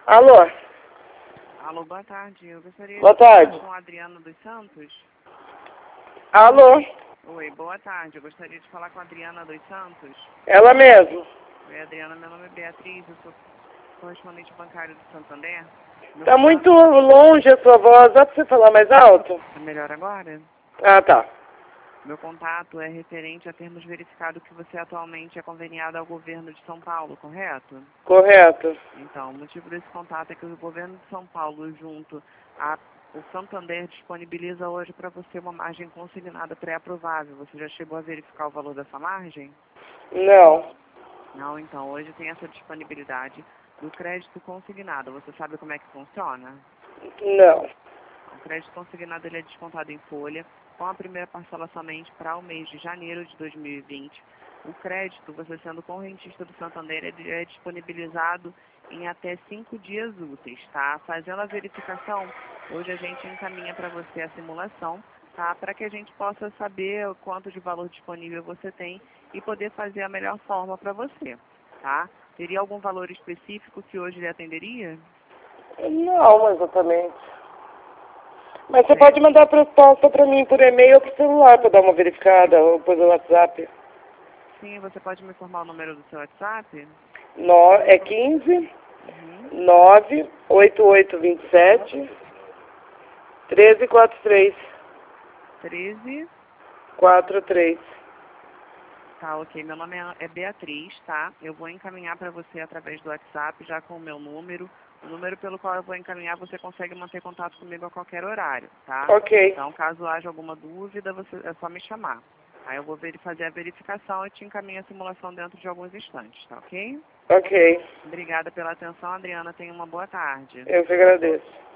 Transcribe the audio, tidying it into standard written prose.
Alô? Alô, boa tarde. Eu gostaria Boa de falar tarde. com a Adriana dos Santos. Alô? Oi, boa tarde. Eu gostaria de falar com a Adriana dos Santos. Ela mesmo. Oi, Adriana. Meu nome é Beatriz. Eu sou correspondente bancário do Santander. Meu Tá contato- muito longe a sua voz. Dá pra você falar mais alto? Tá melhor agora? Ah, tá. Meu contato é referente a termos verificado que você atualmente é conveniado ao governo de São Paulo, correto? Correto. Então, o motivo desse contato é que o governo de São Paulo, junto ao Santander, disponibiliza hoje para você uma margem consignada pré-aprovável. Você já chegou a verificar o valor dessa margem? Não. Não, então, hoje tem essa disponibilidade do crédito consignado. Você sabe como é que funciona? Não. O crédito consignado ele é descontado em folha, com a primeira parcela somente para o mês de janeiro de 2020. O crédito, você sendo correntista do Santander, ele é disponibilizado em até 5 dias úteis, tá? Fazendo a verificação, hoje a gente encaminha para você a simulação, tá? Para que a gente possa saber o quanto de valor disponível você tem e poder fazer a melhor forma para você, tá? Teria algum valor específico que hoje lhe atenderia? Não, exatamente. Mas você pode mandar a proposta pra mim por e-mail ou por celular pra dar uma verificada, ou por WhatsApp. Sim, você pode me informar o número do seu WhatsApp? É 15 Uhum. 98827 1343. 13. 43. Tá, ok. Meu nome é Beatriz, tá? Eu vou encaminhar para você através do WhatsApp, já com o meu número. O número pelo qual eu vou encaminhar, você consegue manter contato comigo a qualquer horário, tá? Ok. Então, caso haja alguma dúvida, é só me chamar. Aí eu vou fazer a verificação e te encaminho a simulação dentro de alguns instantes, tá ok? Ok. Obrigada pela atenção, Adriana. Tenha uma boa tarde. Eu que agradeço.